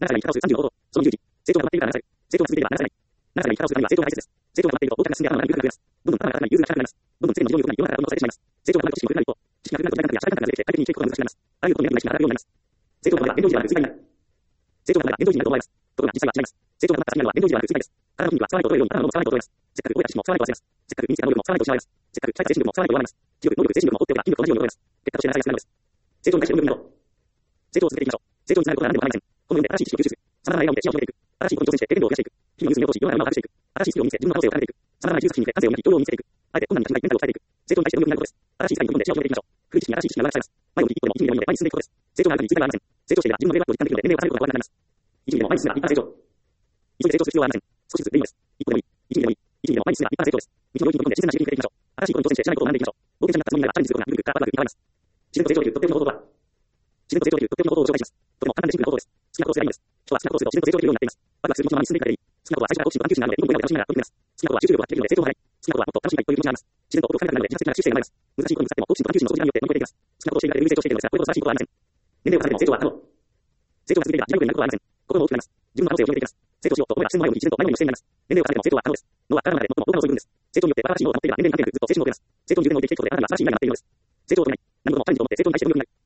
7歳が生き方をする35行動。その10時。成長が止まっているから7歳。成長が続いていれば7歳。7歳が生き方をするためには成長が大切です。成長が止まっていると大きな進んで頭が緩くなります。どんどん頭が硬くなり融通が利かなくなります。どんどん常に自分の欲が世の中から運動されてしまいます。成長が止まると知識も増えない一方、知識が増えると時間感覚や社会感覚が出てきて相手に生きていくことが難しくなります。あらゆることに意識が働くようになります。成長が止まれば現状維持ではなく衰退になる。成長が止まれば現状維持になると思われます。ところが実際は違います。成長が止まった先にあるのは現状維持ではなく衰退です。体の筋肉は使わないと衰えるように頭の脳も使わないと衰えます。せっかく覚えた知識も使わないと忘れます。せっかく身につけた能力も使わないと失われます。せっかく鍛えた精神力も使わないと弱まります。知力、能力、精神力も放っておけば筋力と同じように衰えます。結果として7歳が少ないのです。成長に対して無力になろう。成長を続けていきましょう。成長につながることは何でも構いません。この世で新しい知識を吸収する。様々な笑顔を見て視野を広げていく。新しいことに挑戦して経験度を増やしていく。日々のニュースに落とし、世の中の馬を隠していく。新しいスキルを見せ、自分の可能性を高めていく。様々な技術作品で感性を磨き、容量を見せていく。あえて困難に立ち向かい、メンタルを鍛えていく。成長に対して無力になることです。新しい世界に飛び込んで視野を広げていきましょう。古い知識に新しい知識が上がらせます。前を向き一歩でも一ミリでもいいので前に進んでいくことです。成長がある限り衰退はありません。成長していれば自分のレベルアップを実感できるので年齢を重ねることが怖くなります。一ミリでも前に進めば立派な成長。急いで成長する必要はありません。少しずつでいいのです。一歩でもいい。一ミリでもいい。一ミリでも前に進めば立派な成長です。道の領域に飛び込んで自然な刺激に触れていきましょう。新しいことに挑戦して知らないことを学んでいきましょう。冒険者になったつもりになればチャレンジすることが無理かワクワクに変わります。自然と成長できるとっておきの方法は自然と成長できるとっておきの方法を紹介します。とても簡単でシンプルな方法です。好きなことをすればいいんです。人は好きなことをすると自然と成長できるようになっています。ワクワクする気持ちのままに進んでいくだけでいい。好きなことは最初から好奇心と探求心があるので、どんどん笑顔で楽しみながら取り組みます。好きなことは集中力が発揮できるので成長が早い。好きなことはもっと楽しみたいという気持ちがあります。自然とことを深めなくなるので自発的な修正が生まれます。難しいことにぶつかっても好奇心と探求心の底力によって乗り越えていきます。好きなことをしているだけで成長しているのですが、これほど素晴らしいことはありません。年齢を重ねても成長は可能。成長が続いていれば自由になることはありません。心も大きくなります。自分の可能性を広げていきます。成長しようと思えば視線の前を向き自然と前のように視線になります。年齢を重ねても成長は可能です。脳は体の中で最も動画のそういう部分です。成長によって新しい脳を保っていれば年齢に関係なくずっと青春を送れます。成長に充電を置いていくことであなたは新しい未来が待っているのです。成長を止めない。何事もチャレンジと思って成長に対して無力になる。